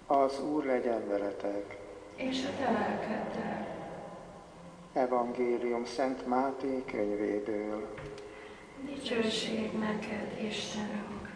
Az Úr legyen veletek. És a te lelkeddel. Evangélium Szent Máté könyvéből. Dicsőség neked, Istenünk!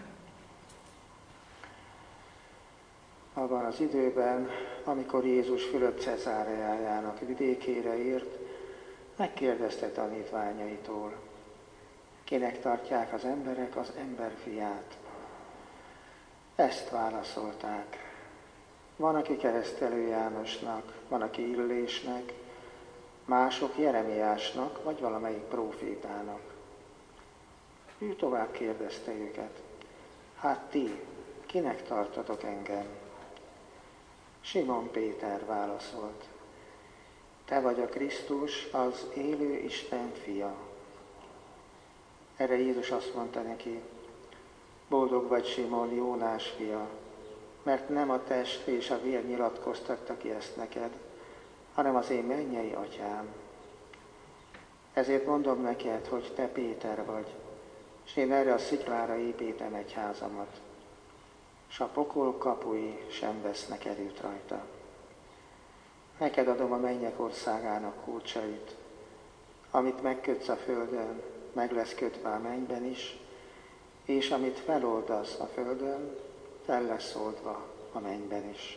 Abban az időben, amikor Jézus Fülöp Cezáreájának vidékére ért, megkérdezte tanítványaitól, kinek tartják az emberek az emberfiát. Ezt válaszolták. Van, aki Keresztelő Jánosnak, van, aki Illésnek, mások Jeremiásnak, vagy valamelyik prófétának. Ő tovább kérdezte őket. Hát ti, kinek tartotok engem? Simon Péter válaszolt. Te vagy a Krisztus, az élő Isten fia. Erre Jézus azt mondta neki, boldog vagy Simon, Jónás fia, mert nem a test és a vér nyilatkoztatta ki ezt neked, hanem az én mennyei atyám. Ezért mondom neked, hogy te Péter vagy, és én erre a sziklára építem egyházamat, s a pokol kapui sem vesznek erőt rajta. Neked adom a mennyek országának kulcsait, amit megkötsz a földön, meg lesz kötve a mennyben is, és amit feloldasz a földön, fel lesz oldva a mennyben is.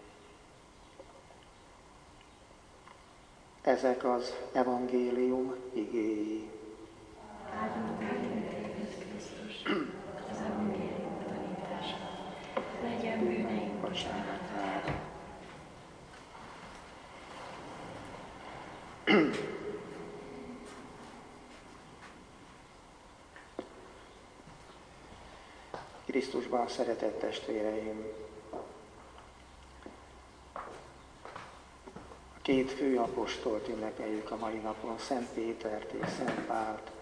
Ezek az evangélium igéi. Áldunk Jézus Krisztus, az evangélium tanítása. Legyen bűneink bocsánatára. Krisztusban szeretett testvéreim! A két fő apostolt ünnepeljük a mai napon, Szent Pétert és Szent Pált.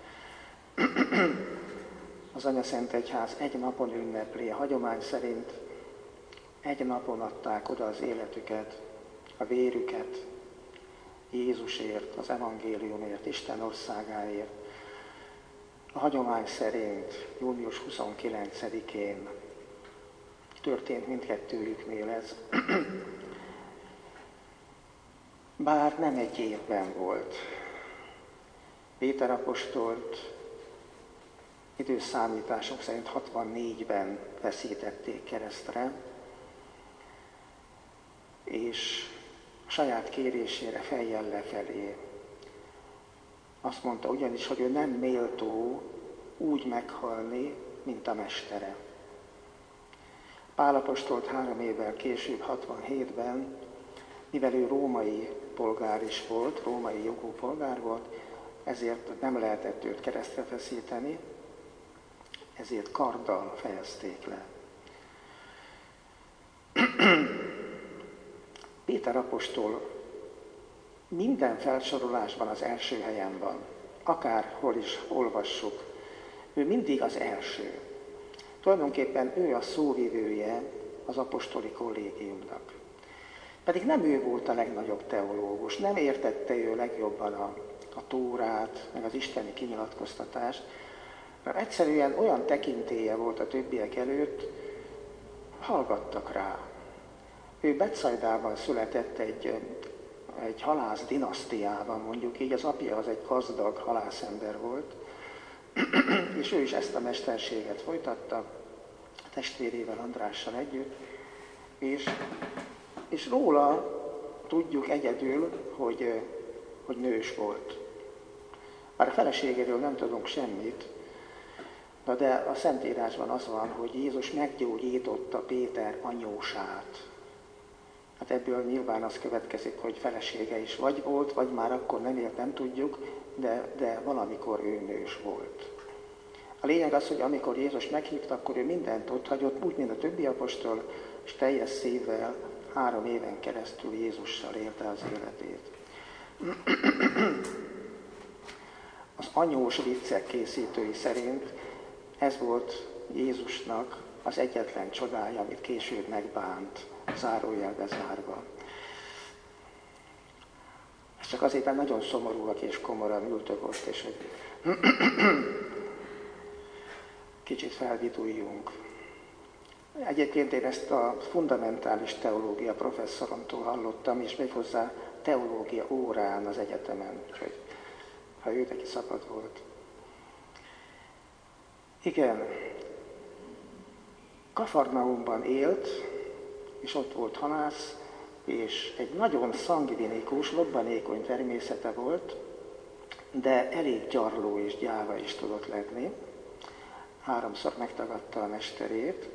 Az Anyaszent Egyház egy napon ünnepli, a hagyomány szerint egy napon adták oda az életüket, a vérüket Jézusért, az evangéliumért, Isten országáért. A hagyomány szerint június 29-én történt mindkettőjüknél ez. Bár nem egy évben volt. Péter apostolt időszámítások szerint 64-ben veszítették keresztre, és a saját kérésére fejjel lefelé azt mondta ugyanis, hogy ő nem méltó úgy meghalni, mint a mestere. Pál apostolt 3 évvel később, 67-ben, mivel ő római polgár is volt, római jogú polgár volt, ezért nem lehetett őt keresztre feszíteni, ezért karddal fejezték le. Péter apostol minden felsorolásban az első helyen van, akárhol is olvassuk, ő mindig az első. Tulajdonképpen ő a szóvivője az apostoli kollégiumnak. Pedig nem ő volt a legnagyobb teológus, nem értette ő legjobban a Tórát, meg az isteni kinyilatkoztatást, mert egyszerűen olyan tekintélye volt a többiek előtt, hallgattak rá. Ő Betsaidában született egy halász dinasztiában, mondjuk így, az apja az egy gazdag halászember volt, és ő is ezt a mesterséget folytatta, a testvérével, Andrással együtt, és róla tudjuk egyedül, hogy nős volt. Már a feleségéről nem tudunk semmit, de a Szentírásban az van, hogy Jézus meggyógyította Péter anyósát. Hát ebből nyilván az következik, hogy felesége is vagy volt, vagy már akkor nem élt, nem tudjuk, de valamikor ő nős volt. A lényeg az, hogy amikor Jézus meghívta, akkor ő mindent otthagyott, úgy, mint a többi apostol, és teljes szívvel 3 éven keresztül Jézussal élte az életét. Az anyós viccek készítői szerint ez volt Jézusnak az egyetlen csodája, amit később megbánt, zárójelbe zárva. Ez csak azért, mert nagyon szomorúak és komoran ültök ott, és hogy kicsit felviduljunk. Egyébként én ezt a fundamentális teológia professzoromtól hallottam, és még hozzá teológia órán az egyetemen, úgyhogy ha ő neki szabad volt. Igen, Kafarnaumban élt, és ott volt halász, és egy nagyon szangvinikus, lobbanékony természete volt, de elég gyarló és gyáva is tudott lenni. 3-szor megtagadta a mesterét,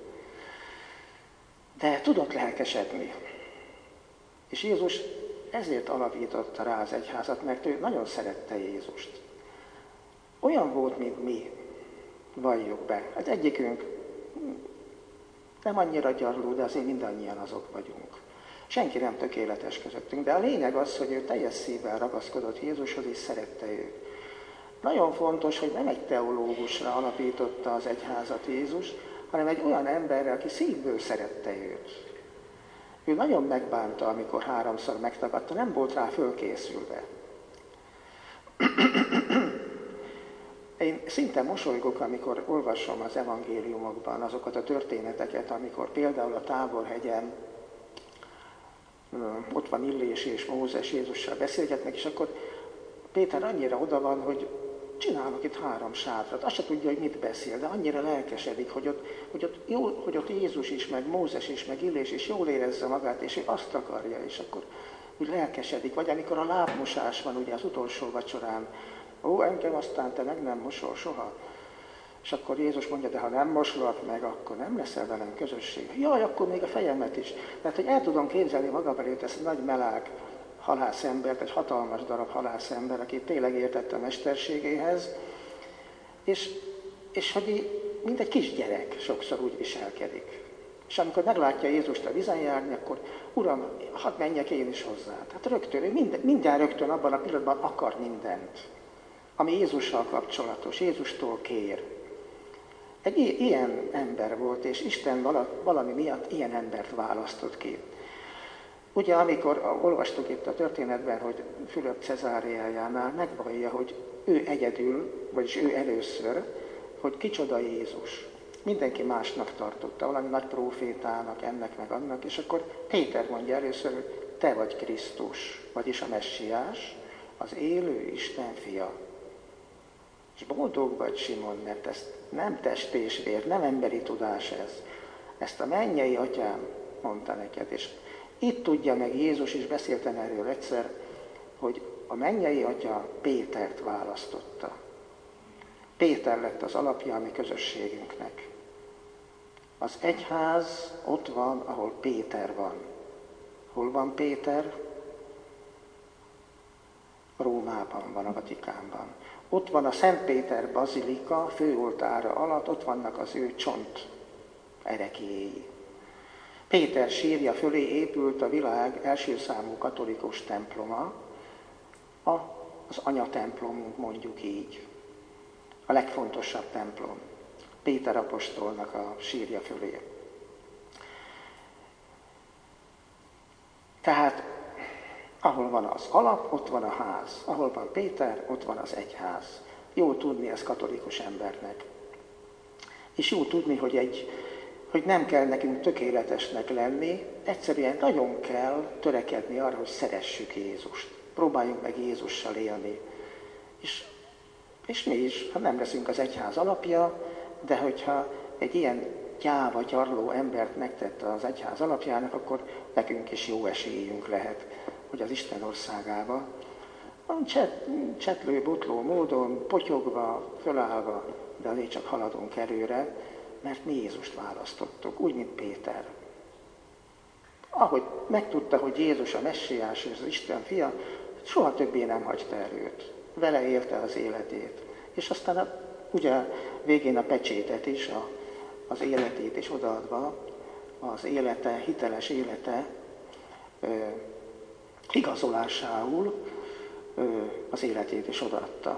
de tudott lelkesedni. És Jézus ezért alapította rá az egyházat, mert ő nagyon szerette Jézust. Olyan volt, mint mi, valljuk be. Hát egyikünk nem annyira gyarló, de azért mindannyian azok vagyunk. Senki nem tökéletes közöttünk, de a lényeg az, hogy ő teljes szívvel ragaszkodott Jézushoz, és szerette őt. Nagyon fontos, hogy nem egy teológusra alapította az egyházat Jézus, hanem egy olyan emberre, aki szívből szerette őt. Ő nagyon megbánta, amikor 3-szor megtagadta, nem volt rá fölkészülve. Én szinte mosolygok, amikor olvasom az evangéliumokban azokat a történeteket, amikor például a Táborhegyen ott van Illés és Mózes Jézussal beszélgetnek, és akkor Péter annyira oda van, hogy csinálnak itt 3 sátrat. Azt se tudja, hogy mit beszél, de annyira lelkesedik, hogy ott Jézus is, meg Mózes is, meg Illés is jól érezze magát, és ő azt akarja, és akkor úgy lelkesedik. Vagy amikor a lábmosás van ugye az utolsó vacsorán, engem aztán te meg nem mosol soha. És akkor Jézus mondja, de ha nem moslak meg, akkor nem leszel velem közösség. Jaj, akkor még a fejemet is. Tehát, hogy el tudom képzelni magam előtt ezt a nagy melág halászembert, egy hatalmas darab halászember, aki tényleg értett a mesterségéhez, és hogy mint egy kisgyerek sokszor úgy viselkedik. És amikor meglátja Jézust a vízen járni, akkor Uram, hadd menjek én is hozzá. Tehát rögtön, ő mindjárt rögtön abban a pillanatban akar mindent, ami Jézussal kapcsolatos, Jézustól kér. Egy ilyen ember volt, és Isten valami miatt ilyen embert választott ki. Ugye, amikor olvastuk itt a történetben, hogy Fülöp Cezáreájánál megvallja, hogy ő egyedül, vagyis ő először, hogy kicsoda Jézus. Mindenki másnak tartotta, valami nagy prófétának, ennek meg annak, és akkor Péter mondja először, hogy te vagy Krisztus, vagyis a Messiás, az élő Isten fia. És boldog vagy, Simon, mert ez nem test és vér, nem emberi tudás ez. Ezt a mennyei atyám mondta neked, és itt tudja meg Jézus, is beszéltem erről egyszer, hogy a mennyei atya Pétert választotta. Péter lett az alapja a mi közösségünknek. Az egyház ott van, ahol Péter van. Hol van Péter? Rómában van, a Vatikánban. Ott van a Szent Péter bazilika főoltára alatt, ott vannak az ő csont ereklyéi. Péter sírja fölé épült a világ első számú katolikus temploma, az anyatemplomunk, mondjuk így, a legfontosabb templom. Péter apostolnak a sírja fölé. Tehát ahol van az alap, ott van a ház. Ahol van Péter, ott van az egyház. Jó tudni ez katolikus embernek. És jó tudni, hogy nem kell nekünk tökéletesnek lenni, egyszerűen nagyon kell törekedni arra, hogy szeressük Jézust. Próbáljunk meg Jézussal élni. És mi is, ha nem leszünk az egyház alapja, de hogyha egy ilyen gyáva, gyarló embert megtette az egyház alapjának, akkor nekünk is jó esélyünk lehet, hogy az Isten országába csetlő, botló módon, potyogva, fölállva, de azért csak haladunk előre, mert mi Jézust választottuk, úgy, mint Péter. Ahogy megtudta, hogy Jézus a Messiás és az Isten fia, soha többé nem hagyta el őt. Vele élte az életét. És aztán ugye végén a pecsétet is, az életét is odaadva, az élete, hiteles élete igazolásául az életét is odaadta.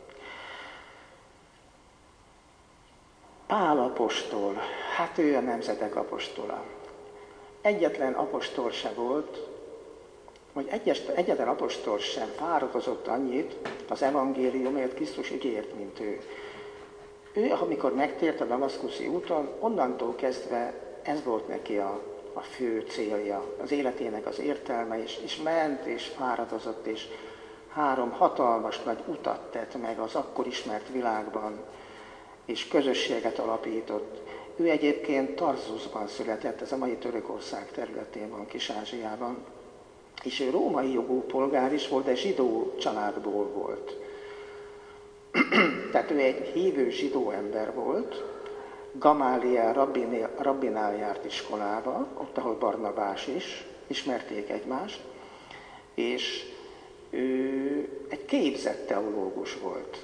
Pál apostol, hát ő a nemzetek apostola. Egyetlen apostol se volt, vagy egyetlen apostol sem fáradozott annyit az evangéliumért, Krisztus ügyért, mint ő. Ő, amikor megtért a damaszkuszi úton, onnantól kezdve ez volt neki a fő célja, az életének az értelme, és ment, és fáradozott, és 3 hatalmas nagy utat tett meg az akkor ismert világban, és közösséget alapított. Ő egyébként Tarsusban született, ez a mai Törökország területén van, Kis-Ázsiában, és ő római jogú polgár is volt, de zsidó családból volt. Tehát ő egy hívő zsidó ember volt, Gamáliel rabbinál járt iskolába, ott, ahol Barnabás is, ismerték egymást, és ő egy képzett teológus volt.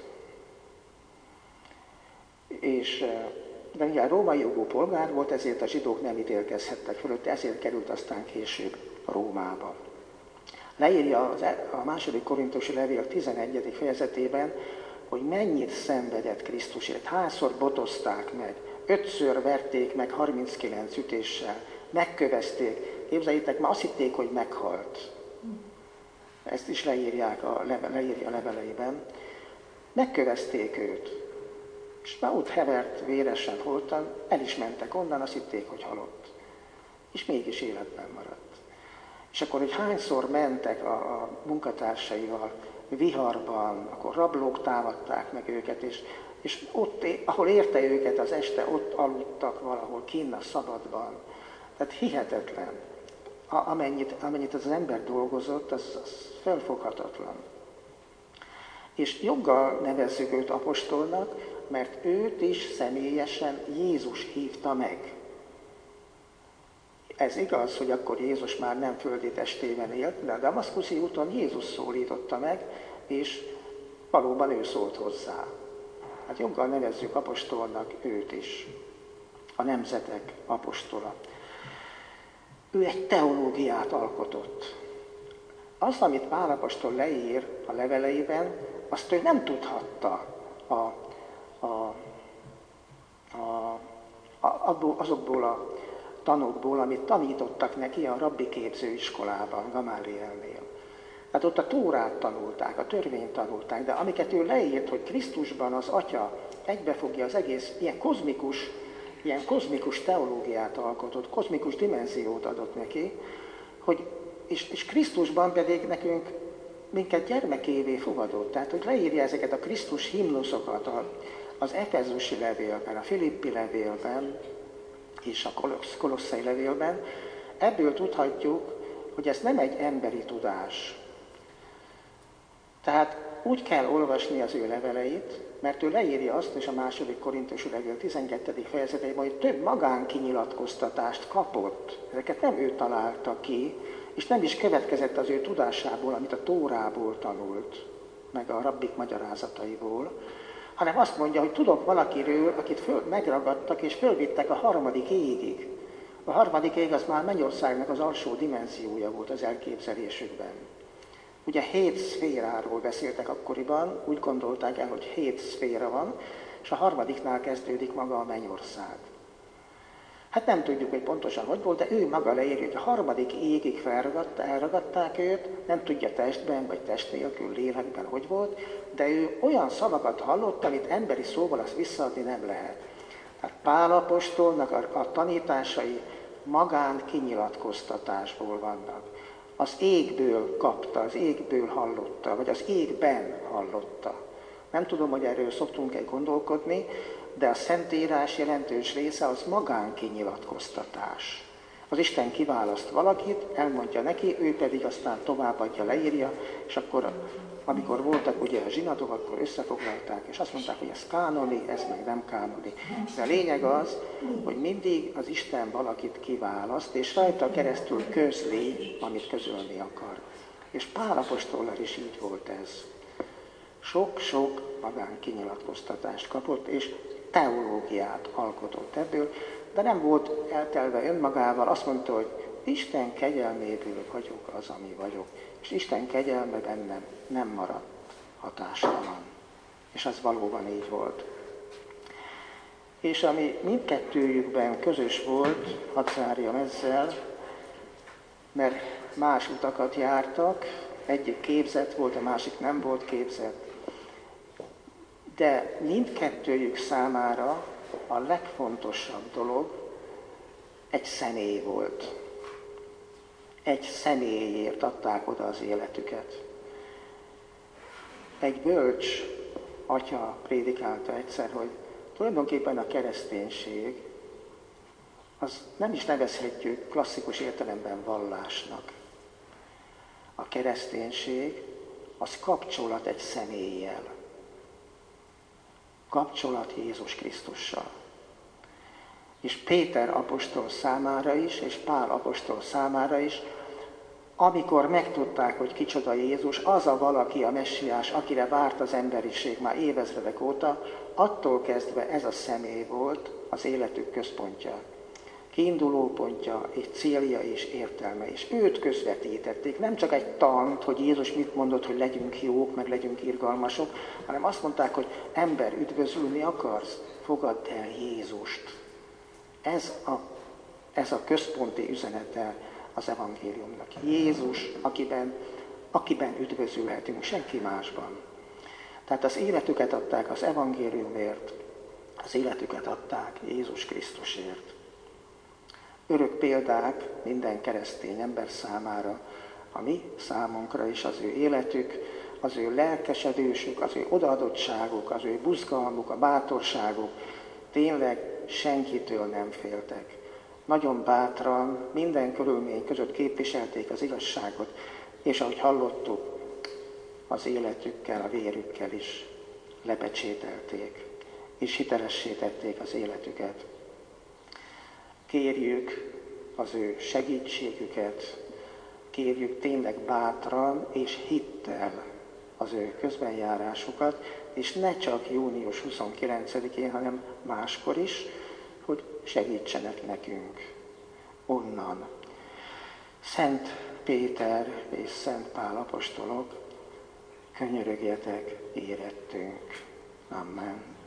De ugye római jogú polgár volt, ezért a zsidók nem ítélkezhettek fölött, ezért került aztán később Rómába. Leírja a második korintusi levél 11. fejezetében, hogy mennyit szenvedett Krisztusért, hányszor botozták meg, 5-ször verték meg 39 ütéssel, megkövezték. Képzeljétek, már azt hitték, hogy meghalt. Ezt is leírja a leveleiben. Megkövezték őt. És már ott hevert, véresen holtan, el is mentek onnan, azt hitték, hogy halott. És mégis életben maradt. És akkor, hogy hányszor mentek a munkatársaival viharban, akkor rablók támadták meg őket, és ott, ahol érte őket az este, ott aludtak valahol kinn a szabadban. Tehát hihetetlen. Amennyit az ember dolgozott, az felfoghatatlan. És joggal nevezzük őt apostolnak, mert őt is személyesen Jézus hívta meg. Ez igaz, hogy akkor Jézus már nem földi testében élt, de a damaszkuszi úton Jézus szólította meg, és valóban ő szólt hozzá. Hát joggal nevezzük apostolnak őt is, a nemzetek apostola. Ő egy teológiát alkotott. Azt, amit Pál apostol leír a leveleiben, azt ő nem tudhatta azokból a tanokból, amit tanítottak neki a rabbi képzőiskolában, Gamálielnél. Hát ott a Tórát tanulták, a törvényt tanulták, de amiket ő leírt, hogy Krisztusban az Atya egybefogja az egész, ilyen kozmikus teológiát alkotott, kozmikus dimenziót adott neki, és Krisztusban pedig minket gyermekévé fogadott. Tehát, hogy leírja ezeket a Krisztus himnuszokat az Efezusi levélben, a Filippi levélben és a Kolosszai levélben, ebből tudhatjuk, hogy ez nem egy emberi tudás. Tehát úgy kell olvasni az ő leveleit, mert ő leírja azt, és a második korintusi levél 12. fejezetében, hogy több magánkinyilatkoztatást kapott. Ezeket nem ő találta ki, és nem is következett az ő tudásából, amit a Tórából tanult, meg a rabbik magyarázataiból, hanem azt mondja, hogy tudok valakiről, akit megragadtak és fölvittek a 3. égig. A 3. ég az már Mennyországnak az alsó dimenziója volt az elképzelésükben. Ugye 7 szféráról beszéltek akkoriban, úgy gondolták el, hogy 7 szféra van, és a 3. kezdődik maga a Mennyország. Hát nem tudjuk, hogy pontosan hogy volt, de ő maga leírja, hogy a 3. égig elragadták őt, nem tudja testben vagy test nélkül, lélekben hogy volt, de ő olyan szavakat hallott, amit emberi szóval azt visszaadni nem lehet. Tehát Pál apostolnak a tanításai magán kinyilatkoztatásból vannak. Az égből kapta, az égből hallotta, vagy az égben hallotta. Nem tudom, hogy erről szoktunk-e gondolkodni, de a Szentírás jelentős része az magánkinyilatkoztatás. Az Isten kiválaszt valakit, elmondja neki, ő pedig aztán továbbadja, leírja, és akkor, amikor voltak ugye a zsinatok, akkor összefoglalták, és azt mondták, hogy ez kánoni, ez meg nem kánoni. De a lényeg az, hogy mindig az Isten valakit kiválaszt, és rajta keresztül közli, amit közölni akar. És Pál apostollal is így volt ez. Sok-sok magánkinyilatkoztatást kapott, és teológiát alkotott ebből, de nem volt eltelve önmagával, azt mondta, hogy Isten kegyelméből vagyok az, ami vagyok, és Isten kegyelme bennem nem maradt hatástalan. És az valóban így volt. És ami mindkettőjükben közös volt, hadd zárjam ezzel, mert más utakat jártak, egyik képzett volt, a másik nem volt képzett, de mindkettőjük számára a legfontosabb dolog egy személy volt. Egy személyért adták oda az életüket. Egy bölcs atya prédikálta egyszer, hogy tulajdonképpen a kereszténység, az nem is nevezhetjük klasszikus értelemben vallásnak. A kereszténység az kapcsolat egy személlyel. Kapcsolat Jézus Krisztussal. És Péter apostol számára is, és Pál apostol számára is, amikor megtudták, hogy kicsoda Jézus, az a valaki, a messiás, akire várt az emberiség már évezredek óta, attól kezdve ez a személy volt az életük központja. Kiinduló pontja, és célja és értelme is. Őt közvetítették, nem csak egy tant, hogy Jézus mit mondott, hogy legyünk jók, meg legyünk irgalmasok, hanem azt mondták, hogy ember, üdvözülni akarsz, fogadd el Jézust. Ez a központi üzenete az evangéliumnak. Jézus, akiben üdvözülhetünk, senki másban. Tehát az életüket adták az evangéliumért, az életüket adták Jézus Krisztusért. Örök példák minden keresztény ember számára, a mi számunkra is az ő életük, az ő lelkesedésük, az ő odaadottságuk, az ő buzgalmuk, a bátorságuk, tényleg senkitől nem féltek. Nagyon bátran, minden körülmény között képviselték az igazságot, és ahogy hallottuk, az életükkel, a vérükkel is lepecsételték, és hitelessé tették az életüket. Kérjük az ő segítségüket, kérjük tényleg bátran és hittel az ő közbenjárásukat, és ne csak június 29-én, hanem máskor is, hogy segítsenek nekünk onnan. Szent Péter és Szent Pál apostolok, könyörögjetek érettünk. Amen.